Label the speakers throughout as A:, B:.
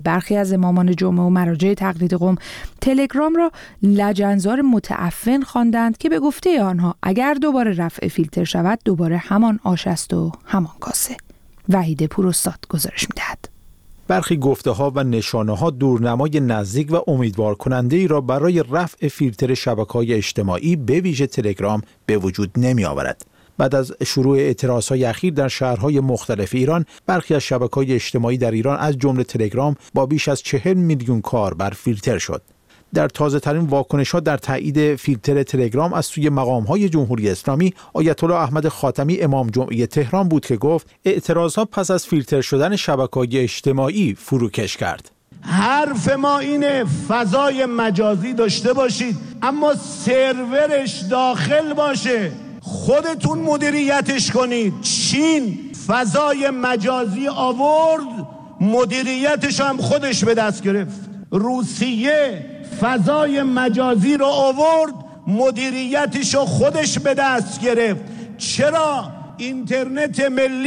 A: برخی از امامان جمعه و مراجع تقلید قوم تلگرام را لجنزار متعفن خواندند که به گفته آنها اگر دوباره رفع فیلتر شود دوباره همان آش است و همان کاسه. وحید پوراستاد گزارش می‌دهد.
B: برخی گفته‌ها و نشانه‌ها دورنمای نزدیک و امیدوار کننده‌ای را برای رفع فیلتر شبکه‌های اجتماعی به ویژه تلگرام به وجود نمی‌آورد. بعد از شروع اعتراضهای اخیر در شهرهای مختلف ایران، برخی از شبکه‌های اجتماعی در ایران از جمله تلگرام با بیش از 40 میلیون کاربر فیلتر شد. در تازه‌ترین واکنش‌ها در تایید فیلتر تلگرام از سوی مقام‌های جمهوری اسلامی، آیت الله احمد خاتمی امام جمعه تهران بود که گفت اعتراضها پس از فیلتر شدن شبکه‌های اجتماعی فروکش کرد.
C: حرف ما اینه فضای مجازی داشته باشید اما سرورش داخل باشه، خودتون مدیریتش کنید. چین فضای مجازی آورد، مدیریتش هم خودش به دست گرفت. روسیه فضای مجازی رو آورد، مدیریتش رو خودش به دست گرفت. چرا اینترنت ملی،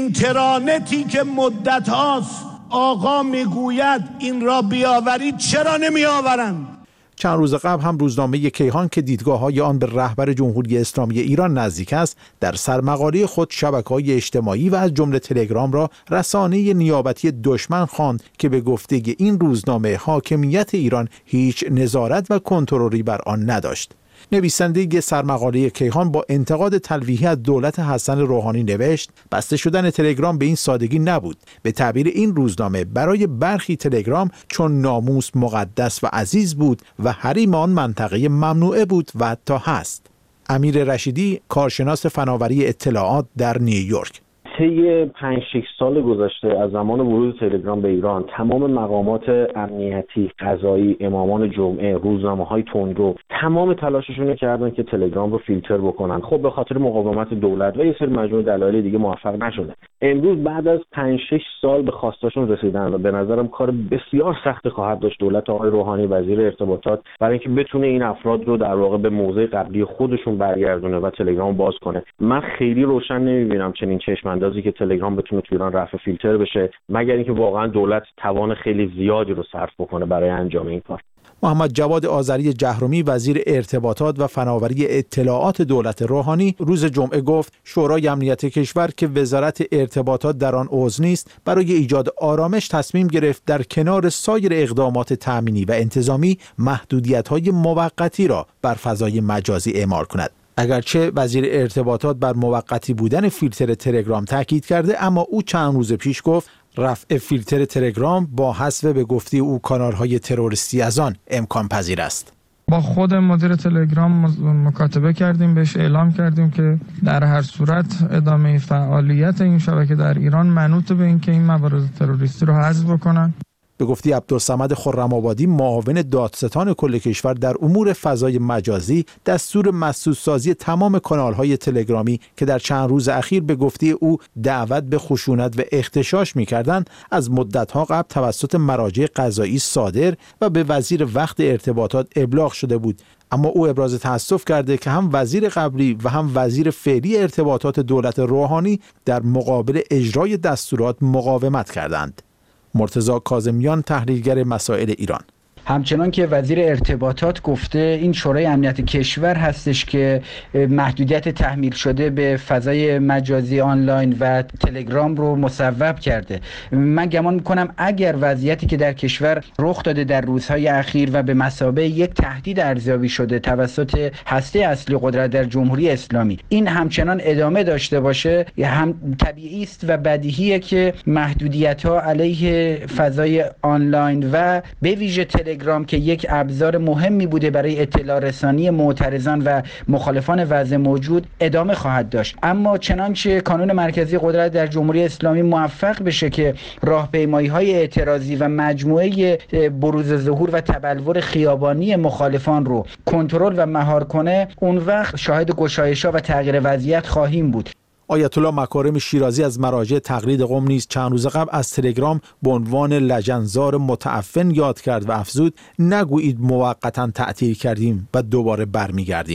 C: اینترنتی که مدت هاست آقا میگوید این را بیاورید، چرا نمی آورند؟
B: چند روز قبل هم روزنامه کیهان که دیدگاه‌های آن به رهبر جمهوری اسلامی ایران نزدیک است، در سرمقاله خود شبکه‌های اجتماعی و از جمله تلگرام را رسانه نیابتی دشمن خواند که به گفته این روزنامه حاکمیت ایران هیچ نظارت و کنترلی بر آن نداشت. نویسنده سرمقاله کیهان با انتقاد تلویحی از دولت حسن روحانی نوشت بسته شدن تلگرام به این سادگی نبود. به تعبیر این روزنامه برای برخی تلگرام چون ناموس مقدس و عزیز بود و حریم آن منطقه ممنوعه بود و حتی هست. امیر رشیدی، کارشناس فناوری اطلاعات در نیویورک:
D: طی 5-6 سال گذشته از زمان ورود تلگرام به ایران، تمام مقامات امنیتی، قضایی، امامان جمعه، روزنامه‌های تندرو تمام تلاششون کردن که تلگرام رو فیلتر بکنن. خب به خاطر مقاومت دولت و یه سری مجموعه دلایل دیگه موفق نشدن. امروز بعد از 5-6 سال به خواستاشون رسیدن و به نظرم کار بسیار سخت خواهد داشت دولت آقای روحانی وزیر ارتباطات برای اینکه بتونه این افراد رو در واقع به موضع قبلی خودشون برگردونه و تلگرام باز کنه. من خیلی روشن نمی‌بینم چنین چشم‌اندازی که تلگرام بتونه تو ایران رفع فیلتر بشه، مگر اینکه واقعا دولت توان خیلی زیادی رو صرف بکنه برای انجام این کار.
B: محمد جواد آذری جهرومی، وزیر ارتباطات و فناوری اطلاعات دولت روحانی، روز جمعه گفت شورای امنیت کشور که وزارت ارتباطات در آن عضو نیست، برای ایجاد آرامش تصمیم گرفت در کنار سایر اقدامات تأمینی و انتظامی محدودیت‌های موقتی را بر فضای مجازی اعمال کند. اگرچه وزیر ارتباطات بر موقتی بودن فیلتر تلگرام تاکید کرده، اما او چند روز پیش گفت رفع فیلتر تلگرام با حذف به گفته او کانال‌های تروریستی از آن امکان پذیر است.
E: با خود مدیر تلگرام مکاتبه کردیم، بهش اعلام کردیم که در هر صورت ادامه فعالیت این شبکه در ایران منوط به اینکه این موارد تروریستی رو حذف بکنن.
B: به گفته عبدالصمد خرم‌آبادی، معاون دادستان کل کشور در امور فضای مجازی، دستور مسدودسازی تمام کانال‌های تلگرامی که در چند روز اخیر به گفته او دعوت به خشونت و اغتشاش می‌کردند، از مدت‌ها قبل توسط مراجع قضایی صادر و به وزیر وقت ارتباطات ابلاغ شده بود. اما او ابراز تأسف کرده که هم وزیر قبلی و هم وزیر فعلی ارتباطات دولت روحانی در مقابل اجرای دستورات مقاومت کردند. مرتضی کاظمیان، تحلیلگر مسائل ایران:
F: همچنان که وزیر ارتباطات گفته این شورای امنیت کشور هستش که محدودیت تحمیل شده به فضای مجازی آنلاین و تلگرام رو مصوب کرده. من گمان میکنم اگر وضعیتی که در کشور رخ داده در روزهای اخیر و به مثابه یک تهدید ارزیابی شده توسط هسته اصلی قدرت در جمهوری اسلامی این همچنان ادامه داشته باشه، هم طبیعی است و بدیهیه که محدودیت‌ها علیه فضای آنلاین و به ویژه تلگرام که یک ابزار مهمی بوده برای اطلاع رسانی معترضان و مخالفان وضع موجود ادامه خواهد داشت. اما چنانچه کانون مرکزی قدرت در جمهوری اسلامی موفق بشه که راهپیمایی‌های اعتراضی و مجموعه بروز ظهور و تبلور خیابانی مخالفان رو کنترل و مهار کنه، اون وقت شاهد گشایش‌ها و تغییر وضعیت خواهیم بود.
B: آیت الله مکارم شیرازی از مراجع تقلید قوم نیز چند روز قبل از تلگرام به عنوان لجنزار متعفن یاد کرد و افزود نگویید موقتا تعطیل کردیم و دوباره برمیگردیم.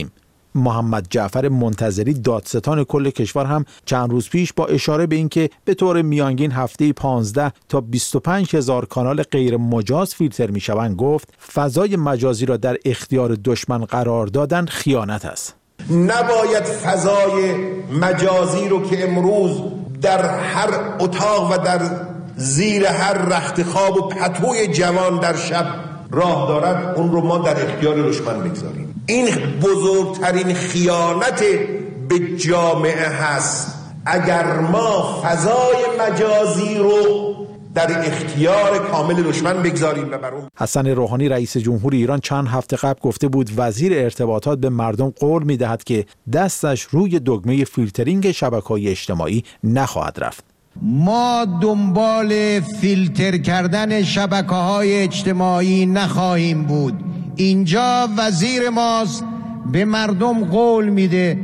B: محمد جعفر منتظری دادستان کل کشور هم چند روز پیش با اشاره به اینکه به طور میانگین هفته‌ای 15 تا 25 هزار کانال غیر مجاز فیلتر میشوند گفت فضای مجازی را در اختیار دشمن قرار دادن خیانت است.
C: نباید فضای مجازی رو که امروز در هر اتاق و در زیر هر رخت خواب و پتوی جوان در شب راه دارد اون رو ما در اختیار دشمن بگذاریم. این بزرگترین خیانت به جامعه هست اگر ما فضای مجازی رو در اختیار کامل دشمن بگذاریم و بر اون.
B: حسن روحانی رئیس جمهور ایران چند هفته قبل گفته بود وزیر ارتباطات به مردم قول می‌دهد که دستش روی دکمه فیلترینگ شبکه‌های اجتماعی نخواهد رفت.
G: ما دنبال فیلتر کردن شبکه‌های اجتماعی نخواهیم بود. اینجا وزیر ماست به مردم قول میده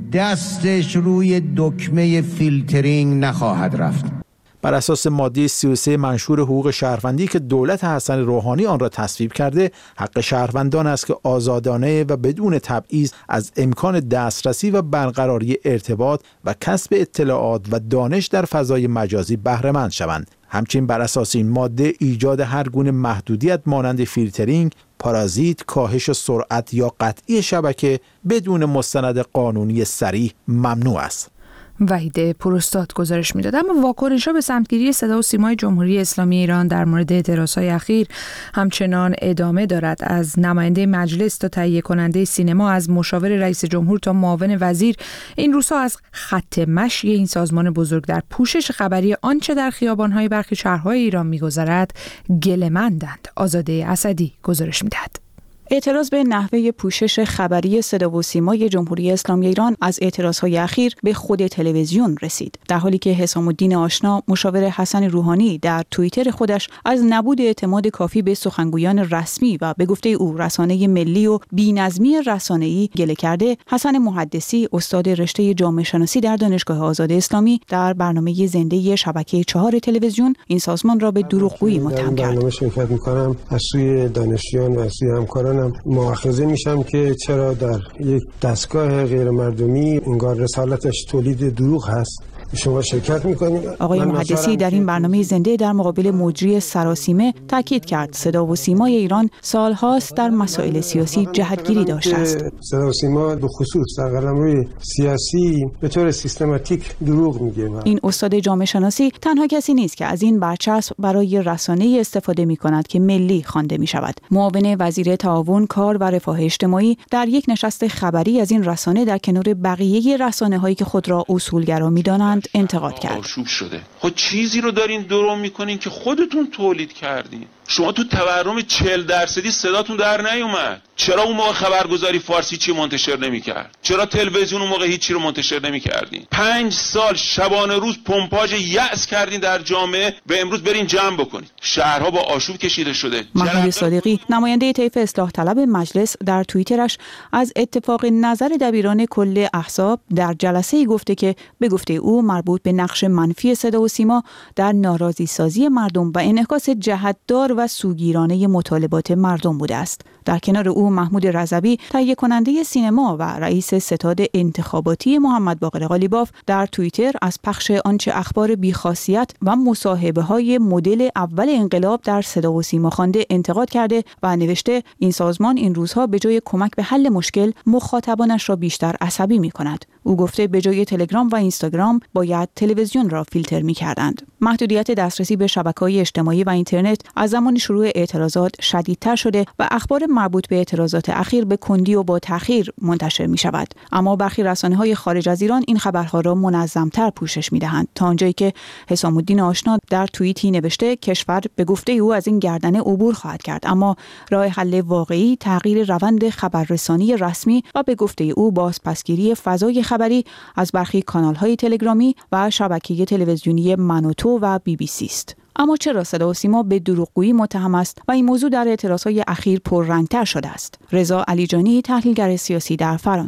G: دستش روی دکمه فیلترینگ نخواهد رفت.
B: بر اساس ماده 33 منشور حقوق شهروندی که دولت حسن روحانی آن را تصویب کرده، حق شهروندان است که آزادانه و بدون تبعیض از امکان دسترسی و برقراری ارتباط و کسب اطلاعات و دانش در فضای مجازی بهره مند شوند. همچنین بر اساس این ماده ایجاد هر گونه محدودیت مانند فیلترینگ، پارازیت، کاهش سرعت یا قطعی شبکه بدون مستند قانونی صریح ممنوع است.
A: وحید پروستاد گزارش میداد. اما واکنش‌ها به سمتگیری صدا و سیمای جمهوری اسلامی ایران در مورد اعتراضهای اخیر همچنان ادامه دارد. از نماینده مجلس تا تهیه کننده سینما، از مشاور رئیس جمهور تا معاون وزیر، این روزها از خط مشی این سازمان بزرگ در پوشش خبری آنچه در خیابان‌های برخی شهرهای ایران می‌گذرد گله‌مندند. آزاده اسدی گزارش میدهد.
H: اعتراض به نحوه پوشش خبری صدا و سیمای جمهوری اسلامی ایران از اعتراضهای اخیر به خود تلویزیون رسید، در حالی که حسام الدین آشنا، مشاور حسن روحانی، در توییتر خودش از نبود اعتماد کافی به سخنگویان رسمی و به گفته او رسانه ملی و بی‌نظمی رسانه‌ای گله کرده. حسن محدثی، استاد رشته جامعه شناسی در دانشگاه آزاد اسلامی، در برنامه زنده شبکه 4 تلویزیون این سازمان را به دروغگویی متهم کرد.
I: برنامه شرکت می‌کنم، از سوی دانشجویان و از سوی همکاران مؤاخذه میشم که چرا در یک دستگاه غیر مردمی انگار رسالتش تولید دروغ هست شما شرکت میکنید.
H: آقای محدثی در این برنامه زنده در مقابل مجری سراسیمه تاکید کرد صدا و سیمای ایران سالهاست در مسائل سیاسی جهتگیری داشته است.
I: صدا و سیما به خصوص در قلمرو سیاسی به طور سیستماتیک دروغ میگه.
H: این استاد جامعه شناسی تنها کسی نیست که از این برچسب برای رسانه‌ای استفاده میکند که ملی خوانده میشود. معاون وزیر تعاون، کار و رفاه اجتماعی در یک نشست خبری از این رسانه در کنار بقیه رسانه‌هایی که خود را اصولگرا می‌دانند انتقاد کرد.
J: آشوب شده. خود چیزی رو دارین درو میکنین که خودتون تولید کردین. شما تو تورم 40% صداتون در نیومد. چرا اون موقع خبرگزاری فارسی چی منتشر نمیکرد؟ چرا تلویزیون اون موقع هیچی رو منتشر نمیکردین؟ 5 سال شبانه روز پمپاژ یأس کردین در جامعه و امروز برین جمع بکنید. شهرها با آشوب کشیده شده.
H: محمود صادقی، نماینده طیف اصلاح طلب مجلس، در توییترش از اتفاق نظر دبیران کل احزاب در جلسه‌ای گفته که به گفته او مربوط به نقش منفی صدا و سیما در ناراضی سازی مردم و انعکاس جهتدار و سوگیرانه مطالبات مردم بوده است. در کنار او محمود رضوی، تهیه کننده سینما و رئیس ستاد انتخاباتی محمد باقر قالیباف، در توییتر از پخش آنچه اخبار بیخاصیت و مصاحبه‌های مدل اول انقلاب در صدا و سیما خوانده انتقاد کرده و نوشته این سازمان این روزها به جای کمک به حل مشکل مخاطبانش را بیشتر عصبی می‌کند. او گفته به جای تلگرام و اینستاگرام باید تلویزیون را فیلتر می‌کردند. محدودیت دسترسی به شبکه‌های اجتماعی و اینترنت از زمان شروع اعتراضات شدیدتر شده و اخبار مربوط به اعتراضات اخیر به کندی و با تأخیر منتشر می‌شود. اما برخی رسانه‌های خارج از ایران این خبرها را منظم‌تر پوشش می‌دهند، تا آنجایی که حسام الدین آشنا در توییتی نوشته کشور به گفته او از این گردنه عبور خواهد کرد، اما راه حل واقعی تغییر روند خبررسانی رسمی و به گفته او بازپسگیری فضای خبری از برخی کانال‌های تلگرامی و شبکه تلویزیونی من و تو و BBC است. اما چرا صدا و سیما به دروغگویی متهم است و این موضوع در اعتراضهای اخیر پررنگتر شده است؟ رضا علیجانی، تحلیلگر سیاسی در فرانسه: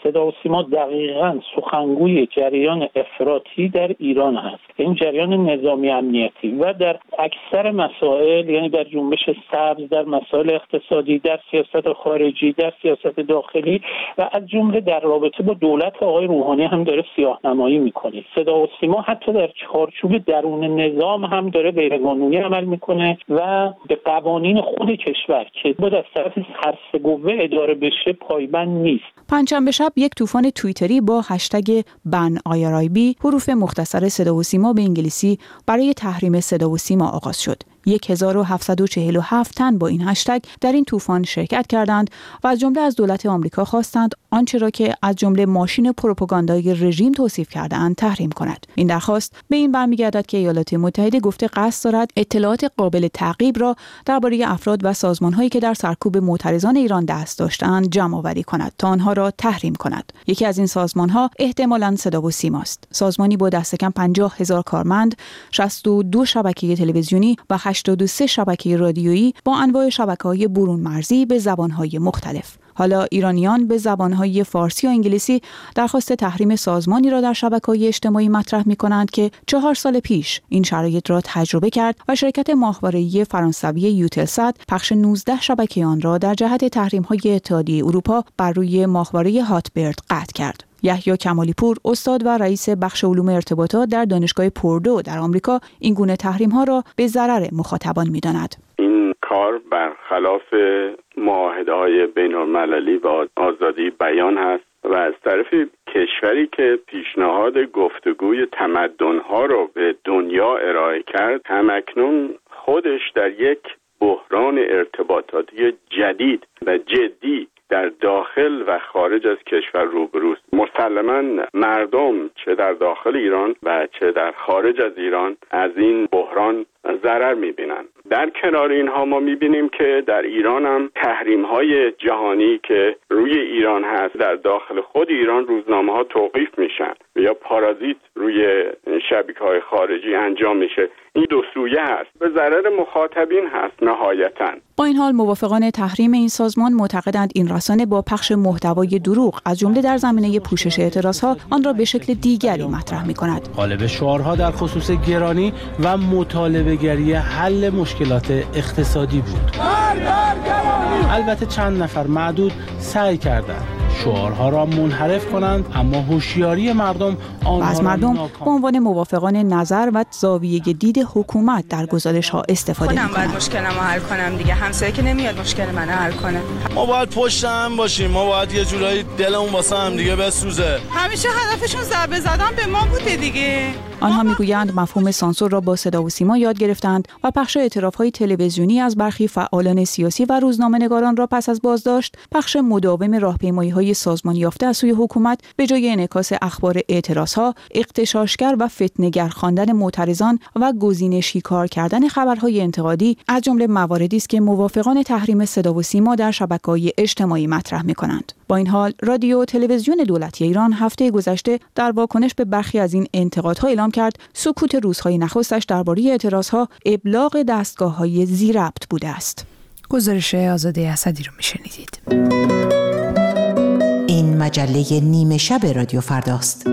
K: صدا و سیما دقیقاً سخنگوی جریان افراطی در ایران هست، این جریان نظامی امنیتی، و در اکثر مسائل، یعنی در جنبش سبز، در مسائل اقتصادی، در سیاست خارجی، در سیاست داخلی و از جمله در رابطه با دولت آقای روحانی هم داره سیاه‌نمایی میکنه. صدا و سیما حتی در چارچوب درون نظام هم داره غیرقانونی عمل میکنه و به قوانین خود کشور که باید از طرف هر سه قوه اداره بشه پایبند نیست.
H: پنجشنبه شب یک طوفان توییتری با هشتگ بن IRIB، حروف مختصر صدا و سیما به انگلیسی، برای تحریم صدا و سیما آغاز شد. 1747 تن با این هشتگ در این طوفان شرکت کردند و از جمله از دولت آمریکا خواستند آنچه را که از جمله ماشین پروپاگاندای رژیم توصیف کرده‌اند تحریم کند. این درخواست به این برمیگردد که ایالات متحده گفته قصد دارد اطلاعات قابل تعقیب را درباره افراد و سازمان‌هایی که در سرکوب معترضان ایران دست داشته‌اند جمع‌آوری کند تا آنها را تحریم کند. یکی از این سازمان‌ها احتمالاً صدا و سیماست. سازمانی با دست کم 50,000 کارمند، 62 شبکه تلویزیونی و 83 شبکه رادیویی با انواع شبکه‌های برون مرزی به زبان‌های مختلف. حالا ایرانیان به زبان‌های فارسی و انگلیسی درخواست تحریم سازمانی را در شبکه‌های اجتماعی مطرح می‌کنند که 4 سال پیش این شرایط را تجربه کرد و شرکت ماهواره‌ای فرانسوی یوتلسات پخش 19 شبکه آن را در جهت تحریم‌های اتحادیه اروپا بر روی ماهواره هاتبرد قطع کرد. یحیی کمالی پور، استاد و رئیس بخش علوم ارتباطات در دانشگاه پوردو در آمریکا، این گونه تحریم‌ها را به ضرر مخاطبان می‌داند.
L: این کار برخلاف معاهده‌های بین‌المللی و آزادی بیان هست و از طرف کشوری که پیشنهاد گفتگوی تمدن‌ها را به دنیا ارائه کرد، همکنون خودش در یک بحران ارتباطاتی جدید و جدی در داخل و خارج از کشور روبروست. مسلماً مردم چه در داخل ایران و چه در خارج از ایران از این بحران ضرر می‌بینند. در کنار اینها ما می‌بینیم که در ایران هم تحریم‌های جهانی که روی ایران هست، در داخل خود ایران روزنامه‌ها توقیف میشن یا پارازیت روی شبکه‌های خارجی انجام میشه. این دو سویه هست، به ضرر مخاطبین هست نهایتاً.
H: با این حال موافقان تحریم این سازمان معتقدند این رسانه با پخش محتوای دروغ از جمله در زمینه پوشش اعتراضها آن را به شکل دیگری مطرح می‌کند.
M: غالب شعارها در خصوص گرانی و مطالبه‌گری حل مشکلات اقتصادی بود. البته چند نفر معدود سعی کردند شعارها را منحرف کنند، اما هوشیاری مردم آنها
H: از مردم به عنوان موافقان نظر و زاویه دید حکومت در گزارش‌ها استفاده می‌کنند.
N: خودم باید مشکلمو حل کنم دیگه، همسایه که نمیاد مشکل منو حل کنه.
O: ما باید پشت هم باشیم، ما باید یه جورایی دلمون واسه هم دیگه بسوزه.
N: همیشه هدفشون ضربه زدن به ما بوده دیگه.
H: آنها میگویند مفهوم سانسور را با صدا و سیما یاد گرفتند و پخش اعتراف‌های تلویزیونی از برخی فعالان سیاسی و روزنامه‌نگاران را پس از بازداشت، پخش مداوم راهپیمایی‌های سازمانی یافته از سوی حکومت به جای انعکاس اخبار اعتراضها، اغتشاشگر و فتنه‌گر خواندن معترضان و گزینشی کار کردن خبرهای انتقادی از جمله مواردی است که موافقان تحریم صدا و سیما در شبکه‌های اجتماعی مطرح می‌کنند. با این حال رادیو و تلویزیون دولتی ایران هفته گذشته در واکنش به برخی از این انتقادها اعلام کرد سکوت روزهای نخستش درباره اعتراضها ابلاغ دستگاه‌های ذی‌ربط بوده است.
A: گزارش آزاده اسدی رو میشنیدید.
P: این مجله نیمه شب رادیو فرداست.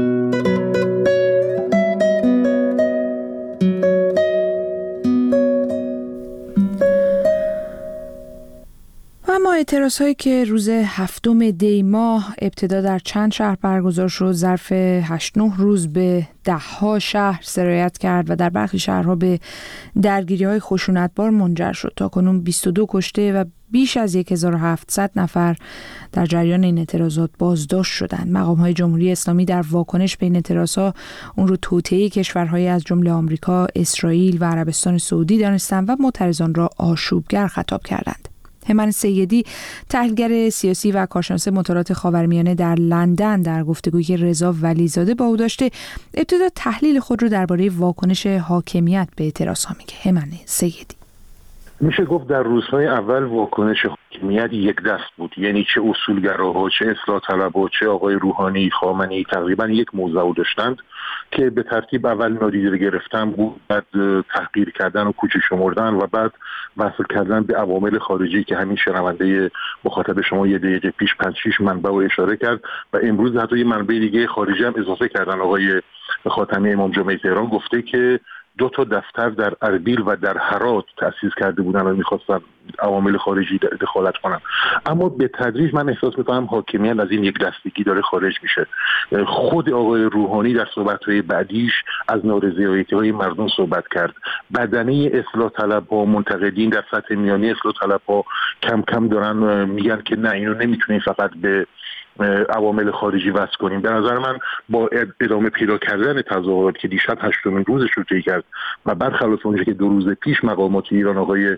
A: اما اعتراض‌هایی که روز 7 دی ماه ابتدا در چند شهر برگزار شد، ظرف 8-9 روز به 10 شهر سرایت کرد و در برخی شهرها به درگیری‌های خشونتبار منجر شد. تاکنون 22 کشته و بیش از 1700 نفر در جریان این اعتراضات بازداشت شدند. مقام‌های جمهوری اسلامی در واکنش به این اعتراضات اون رو توطئه کشورهای از جمله آمریکا، اسرائیل و عربستان سعودی دانستند و معترضان را آشوبگر خطاب کردند. همن سیدی، تحلیلگر سیاسی و کارشناس مطالعات خاورمیانه در لندن، در گفتگویی که رضا ولیزاده با او داشته، ابتدا تحلیل خود رو درباره واکنش حاکمیت به اعتراضها میگه. همن سیدی:
Q: میشه گفت در روزهای اول واکنش حاکمیت یک دست بود، یعنی چه اصولگراها، چه اصلاح طلبها، چه آقای روحانی، خامنه‌ای تقریبا یک موضع داشتند که به ترتیب اول نادیده گرفتن بود، بعد تحقیر کردن و کوچک شمردن و بعد وصل کردن به عوامل خارجی که همین شنونده مخاطب شما یه دقیقه پیش 5-6 منبع رو اشاره کرد و امروز حتی یه منبع دیگه خارجی هم اضافه کردن. آقای خاتمی امام جمعه تهران گفته که 2 دفتر در اربیل و در هرات تأسیس کرده بودن و می‌خواستن عوامل خارجی دخالت کنن. اما به تدریج من احساس می‌کنم حاکمیت از این یک دستگی داره خارج میشه. خود آقای روحانی در صحبت‌های بعدیش از نارضایتی‌های مردم صحبت کرد. بدنه اصلاح طلب‌ها، منتقدین در سطح میانی اصلاح طلب‌ها کم کم دارن میگن که نه، اینو نمیتونیم فقط به عوامل خارجی وصل کنیم. به نظر من با ادامه پیدا کردن تظاهرات که دیشب 8مین روزش رو طی کرد و برخلاف اونجایی که 2 روز پیش مقامات ایران آقای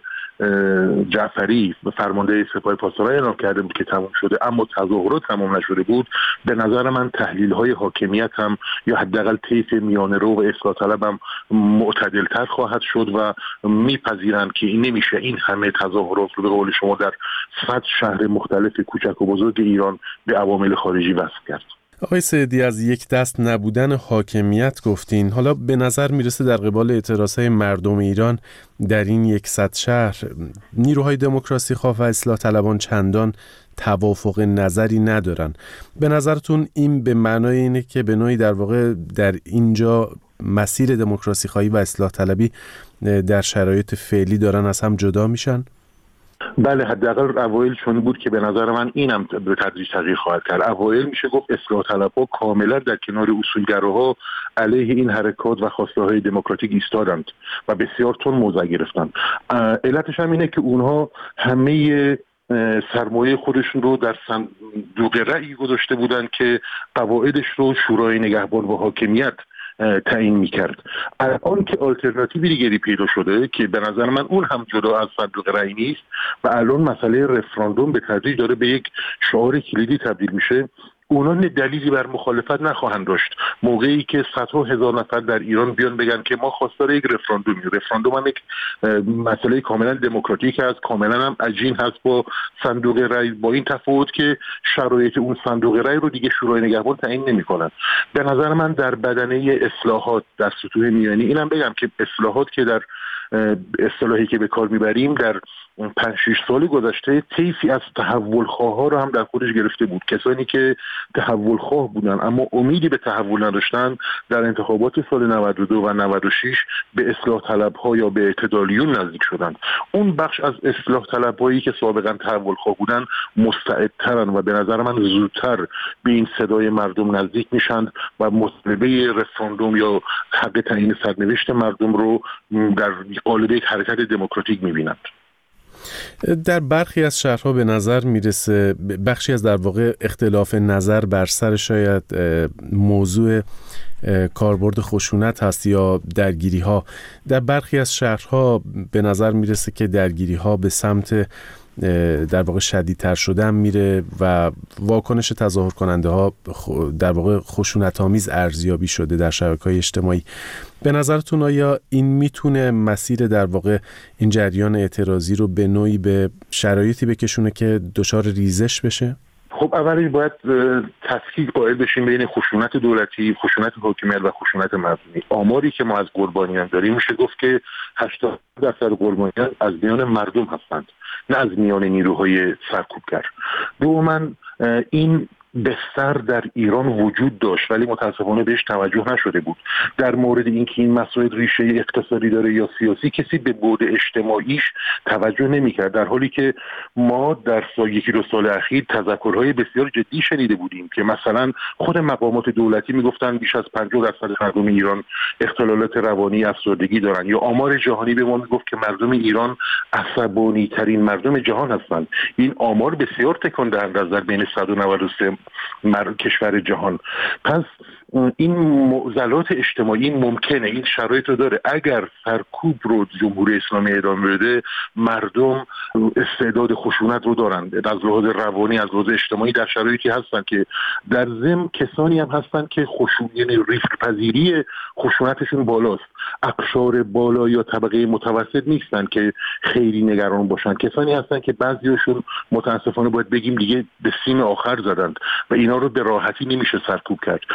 Q: جعفری فرمانده سپاه پاسداران اعلام کرده بود که تمام شده اما تظاهرات تمام نشده بود، به نظر من تحلیل‌های حاکمیت هم یا حداقل طیف میانه‌رو و اصلاح طلب هم معتدل‌تر خواهد شد و میپذیرند که این نمیشه این همه تظاهرات رو به قول شما در 100 شهر مختلف کوچک و بزرگ ایران به عوامل خارجی وصل کرد.
R: آقای سعدی، از یک دست نبودن حاکمیت گفتین. حالا به نظر میرسه در قبال اعتراضهای مردم ایران در این 100 شهر نیروهای دموکراسی خواه و اصلاح طلبان چندان توافق نظری ندارن. به نظرتون این به معنای اینه که به نوعی در واقع در اینجا مسیر دموکراسی خواهی و اصلاح طلبی در شرایط فعلی دارن از هم جدا میشن؟
Q: بله، حداقل اوایل چون بود که به نظر من اینم به تدریج تغییر خواهد کرد. اوایل میشه گفت اصلاح طلبها کاملا در کنار اصولگراها علیه این حرکات و خواسته‌های دموکراتیک ایستادند و بسیار تند موضع گرفتند. علتش هم اینه که اونها همه سرمایه خودشون رو در صندوق رأی گذاشته بودند که قواعدش رو شورای نگهبان و حاکمیت تعیین میکرد. الان که آلترناتیوی دیگری پیدا شده که به نظر من اون هم جدا از صندوق رأی نیست و الان مسئله رفراندوم به تدریج داره به یک شعار کلیدی تبدیل میشه، اونا دلیلی بر مخالفت نخواهند داشت. موقعی که صدها هزار نفر در ایران بیان بگن که ما خواستار یک رفراندوم هم یک مسئله کاملا دموکراتیک است، کاملا هم عجین هست با صندوق رأی، با این تفاوت که شرایط اون صندوق رأی رو دیگه شورای نگهبان تعیین نمی‌کنن. به نظر من در بدنه اصلاحات در سطوح میانی، اینم بگم که اصلاحات که در اصطلاحی که به کار میبریم در 5-6 سال گذشته طیفی از تحولخواها رو هم در خودش گرفته بود. کسانی که تحولخواه بودن اما امیدی به تحول نداشتن در انتخابات سال 92 و 96 به اصلاح طلبها یا به اعتدالیون نزدیک شدند. اون بخش از اصلاح طلبهایی که سابقا تحولخواه بودن مستعدترن و به نظر من زودتر به این صدای مردم نزدیک میشن و مطالبه رفراندوم یا حق تعیین سرنوشت مردم رو در قالب یک حرکت دموکراتیک میبینند.
R: در برخی از شهرها به نظر میرسه بخشی از در واقع اختلاف نظر بر سر شاید موضوع کاربرد خشونت هست یا درگیری ها. در برخی از شهرها به نظر میرسه که درگیری ها به سمت در واقع شدیدتر شدن میره و واکنش تظاهر کننده ها در واقع خشونت آمیز ارزیابی شده در شبکه‌های اجتماعی. به نظرتون آیا این میتونه مسیر در واقع این جریان اعتراضی رو به نوعی به شرایطی بکشونه که دچار ریزش بشه؟
Q: خب اولی باید تفکیک قائل بشیم بین خشونت دولتی، خشونت حاکمیت و خشونت مردمی. آماری که ما از قربانیان داریم میشه گفت که 80% قربانیان از میان مردم هستند، نه از میان نیروهای سرکوبگر. دوما این بستر در ایران وجود داشت ولی متاسفانه بهش توجه نشده بود. در مورد اینکه این مسائل ریشه اقتصادی داره یا سیاسی کسی به بعد اجتماعیش توجه نمی‌کرد، در حالی که ما در یکی دو سال اخیر تذکرهای بسیار جدی شنیده بودیم که مثلا خود مقامات دولتی میگفتن بیش از 50% مردم ایران اختلالات روانی، افسردگی دارن، یا آمار جهانی به ما میگفت که مردم ایران عصبانی ترین مردم جهان هستند. این آمار بسیار تکان دهنده است در بین 193 کشور جهان. پس این معضلات اجتماعی ممکنه، این شرایط رو داره. اگر سرکوب رو جمهوری اسلامی ادامه بده، مردم استعداد خشونت رو دارند، از لحاظ روانی، از لحاظ اجتماعی در شرایطی هستن که در ضمن کسانی هم هستن که یعنی ریسک پذیری خشونتشون بالاست. اقشار بالا یا طبقه متوسط نیستن که خیلی نگران باشن. کسانی هستن که بعضیاشون متاسفانه باید بگیم دیگه به سیم آخر زدند و اینا رو به راحتی نمیشه سرکوب کرد. به نظر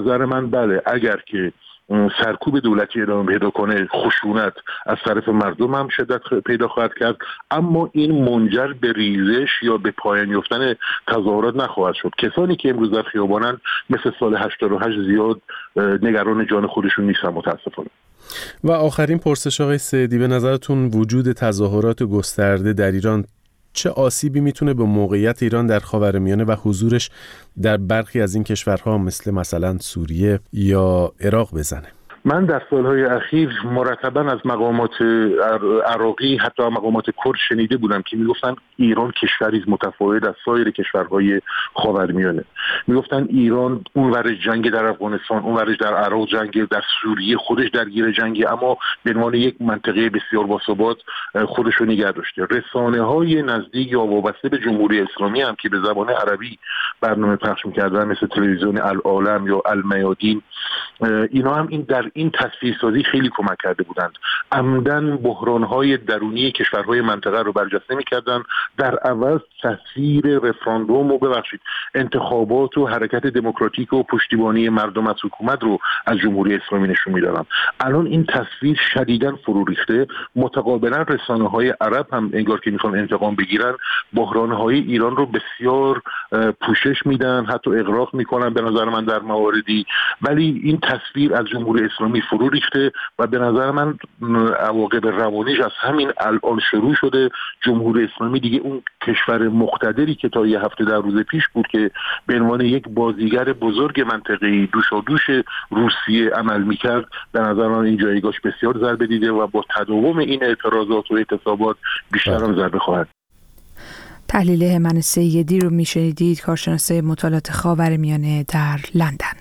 Q: نظر من بله، اگر که سرکوب دولتی ادامه پیدا کنه، خشونت از طرف مردم هم شدت پیدا خواهد کرد، اما این منجر به ریزش یا به پایان یافتن تظاهرات نخواهد شد. کسانی که امروز در خیابانن مثل سال 88 زیاد نگران جان خودشون نیستن متاسفانه.
R: و آخرین پرسش آقای سعیدی، به نظرتون وجود تظاهرات گسترده در ایران چه آسیبی میتونه به موقعیت ایران در خاورمیانه و حضورش در برخی از این کشورها مثلا سوریه یا عراق بزنه؟
Q: من در سالهای اخیر مرتبا از مقامات عراقی حتی مقامات کرد شنیده بودم که میگفتن ایران کشوری متفاوت از سایر کشورهای خاورمیانه. میگفتن ایران اونور جنگ در افغانستان، اونورش در عراق جنگ، در سوریه خودش درگیر جنگ، اما به عنوان یک منطقه بسیار باثبات خودش رو نگه داشته. رسانه‌های نزدیک یا وابسته به جمهوری اسلامی هم که به زبان عربی برنامه پخش می‌کردن مثل تلویزیون العالم یا المیادین، اینا هم در این تصویرسازی خیلی کمک کرده بودند. عمدن بحران‌های درونی کشورهای منطقه رو برجسته می‌کردن، در عوض تصویر رفراندوم و انتخابات و حرکت دموکراتیک و پشتیبانی مردم از حکومت رو از جمهوری اسلامی نشون می‌دادن. الان این تصویر شدیداً فرو ریخته. متقابلا رسانه‌های عرب هم انگار که می‌خوان انتقام بگیرن، بحران‌های ایران رو بسیار پوشش میدن، حتی اغراق می‌کنن به نظر من در مواردی، ولی این تصویر از جمهوری اسلامی فرو ریخته و به نظر من عواقب روانیش از همین الان شروع شده. جمهوری اسلامی دیگه اون کشور مقتدری که تا یه هفته در روز پیش بود که به عنوان یک بازیگر بزرگ منطقه‌ای دوشادوش روسیه عمل میکرد، به نظر من این جایگاهش بسیار ضربه دیده و با تداوم این اعتراضات و اعتصابات بیشتر هم ضربه خواهد.
A: تحلیل هرمن سیدی رو میشنیدید، کارشناس مطالعات خاورمیانه در لندن.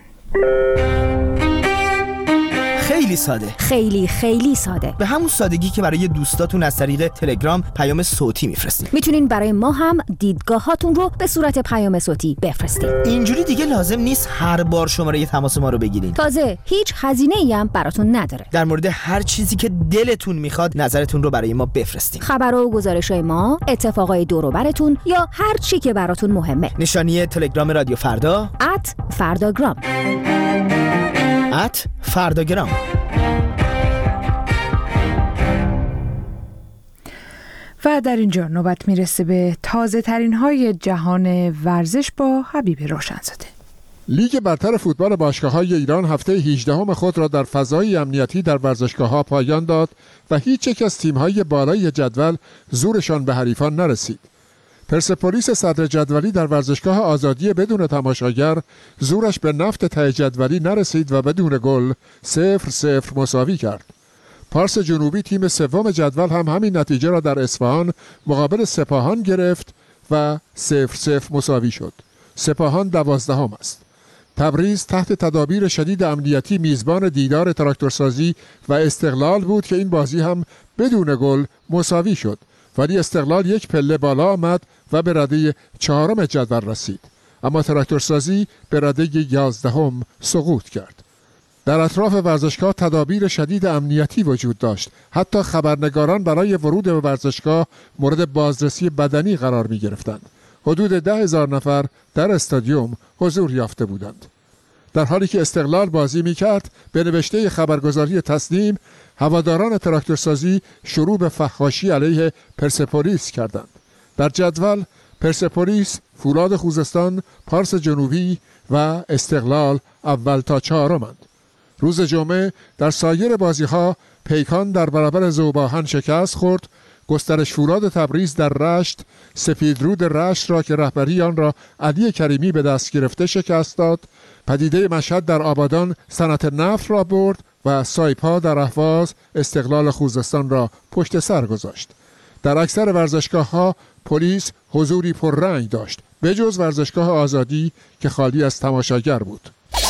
S: خیلی ساده، خیلی ساده، به همون سادگی که برای دوستاتون از طریق تلگرام پیام صوتی میفرستید.
T: میتونین برای ما هم دیدگاهاتون رو به صورت پیام صوتی بفرستید.
S: اینجوری دیگه لازم نیست هر بار شماره تماس ما رو بگیرین.
T: تازه هیچ هزینه‌ای هم براتون نداره.
S: در مورد هر چیزی که دلتون میخواد نظرتون رو برای ما بفرستید.
T: خبرها و گزارش‌های ما، اتفاقای دور و براتون یا هر چی که براتون مهمه.
S: نشانی تلگرام رادیو فردا
T: @فرداگرام.
S: @فرداگرام.
A: و در اینجا نوبت میرسه به تازه ترین های جهان ورزش با حبیب روشنزاده.
U: لیگ برتر فوتبال باشگاه‌های ایران هفته 18 خود را در فضای امنیتی در ورزشگاه‌ها پایان داد و هیچ یک از تیم‌های بالای جدول زورشان به حریفان نرسید. پرسپولیس صدر جدولی در ورزشگاه آزادی بدون تماشاگر زورش به نفت ته جدولی نرسید و بدون گل 0-0 مساوی کرد. پارس جنوبی تیم سوم جدول هم همین نتیجه را در اصفهان مقابل سپاهان گرفت و 0-0 مساوی شد. سپاهان 12ام است. تبریز تحت تدابیر شدید امنیتی میزبان دیدار تراکتورسازی و استقلال بود که این بازی هم بدون گل مساوی شد، ولی استقلال یک پله بالا آمد و به رده 4 جدول رسید، اما تراکتورسازی به رده 11 سقوط کرد. در اطراف ورزشگاه تدابیر شدید امنیتی وجود داشت. حتی خبرنگاران برای ورود به ورزشگاه مورد بازرسی بدنی قرار می گرفتند. حدود 10,000 نفر در استادیوم حضور یافته بودند. در حالی که استقلال بازی می کرد، به نوشته خبرگزاری تصنیم، هواداران تراکتورسازی شروع به فحاشی علیه پرسپولیس کردند. در جدول پرسپولیس، فولاد خوزستان، پارس جنوبی و استقلال اول تا 4مند. روز جمعه در سایر بازی‌ها پیکان در برابر ذوب‌آهن شکست خورد. گسترش فولاد تبریز در رشت سپیدرود رشت را که رهبری آن را علی کریمی به دست گرفته شکست داد. پدیده مشهد در آبادان صنعت نفت را برد و سایپا در اهواز استقلال خوزستان را پشت سر گذاشت. در اکثر ورزشگاه‌ها پلیس حضوری پررنگ داشت، به جز ورزشگاه آزادی که خالی از تماشاگر بود.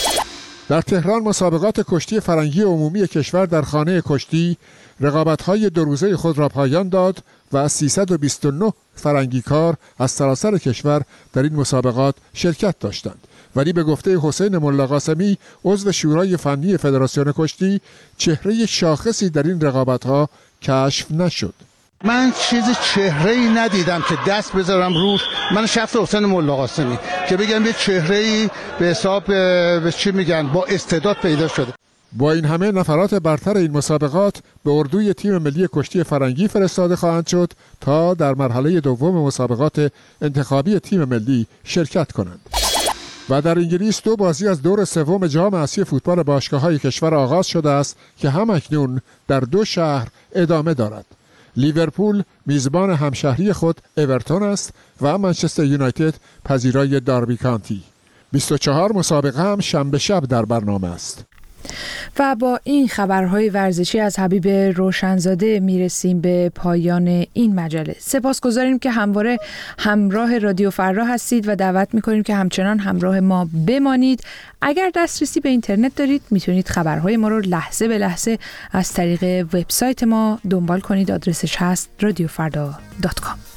U: در تهران مسابقات کشتی فرنگی عمومی کشور در خانه کشتی رقابت‌های 2 روزه خود را پایان داد و 329 فرنگیکار از سراسر کشور در این مسابقات شرکت داشتند. ولی به گفته حسین ملاقاسمی عضو شورای فنی فدراسیون کشتی، چهره شاخصی در این رقابت‌ها کشف نشد.
C: من چیز چهره‌ای ندیدم که دست بذارم روش. من شخص حسین ملاقاسمی که بگم یه چهره‌ای به حساب چی میگن با استعداد پیدا شده.
U: با این همه نفرات برتر این مسابقات به اردوی تیم ملی کشتی فرنگی فرستاده خواهند شد تا در مرحله دوم مسابقات انتخابی تیم ملی شرکت کنند. و در انگلیس 2 بازی از دور سوم جام اسیای فوتبال باشگاه‌های کشور آغاز شده است که همکنون در 2 شهر ادامه دارد. لیورپول میزبان همشهری خود اورتون است و منچستر یونایتد پذیرای داربی کانتی. 24 مسابقه هم شنبه شب در برنامه است.
A: و با این خبرهای ورزشی از حبیب روشنزاده میرسیم به پایان این مجله. سپاسگزاریم که همواره همراه رادیو فردا هستید و دعوت میکنیم که همچنان همراه ما بمانید. اگر دسترسی به اینترنت دارید میتونید خبرهای ما رو لحظه به لحظه از طریق وبسایت ما دنبال کنید. آدرسش هست radiofarda.com.